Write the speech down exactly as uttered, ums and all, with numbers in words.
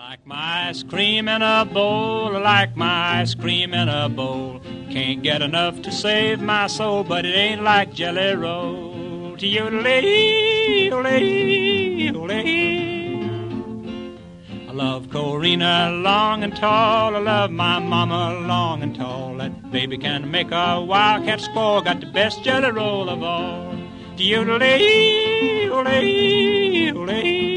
Like my ice cream in a bowl, like my ice cream in a bowl. Can't get enough to save my soul, but it ain't like Jelly Roll. T-o-lay, o-lay, o-lay. I love Corina long and tall. I love my mama long and tall. That baby can make a wildcat squall. Got the best Jelly Roll of all. T-o-lay, o-lay, o-lay.